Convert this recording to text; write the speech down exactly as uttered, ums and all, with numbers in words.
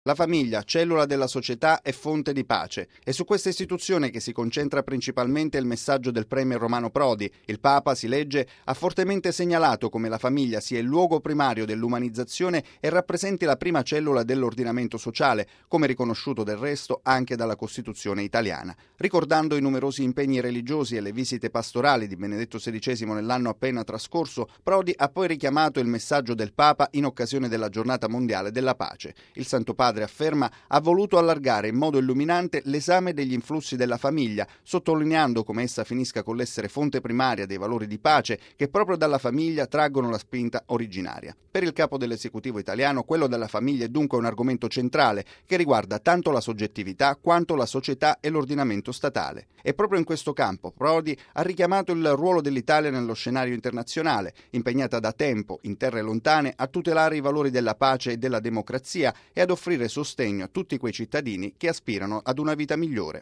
La famiglia, cellula della società e fonte di pace. È su questa istituzione che si concentra principalmente il messaggio del premier Romano Prodi. Il Papa, si legge, ha fortemente segnalato come la famiglia sia il luogo primario dell'umanizzazione e rappresenti la prima cellula dell'ordinamento sociale, come riconosciuto del resto anche dalla Costituzione italiana. Ricordando i numerosi impegni religiosi e le visite pastorali di Benedetto sedicesimo nell'anno appena trascorso, Prodi ha poi richiamato il messaggio del Papa in occasione della Giornata Mondiale della Pace. Il Santo Padre afferma, ha voluto allargare in modo illuminante l'esame degli influssi della famiglia, sottolineando come essa finisca con l'essere fonte primaria dei valori di pace che proprio dalla famiglia traggono la spinta originaria. Per il capo dell'esecutivo italiano, quello della famiglia è dunque un argomento centrale che riguarda tanto la soggettività quanto la società e l'ordinamento statale. E proprio in questo campo Prodi ha richiamato il ruolo dell'Italia nello scenario internazionale, impegnata da tempo, in terre lontane, a tutelare i valori della pace e della democrazia e ad offrire sostegno a tutti quei cittadini che aspirano ad una vita migliore.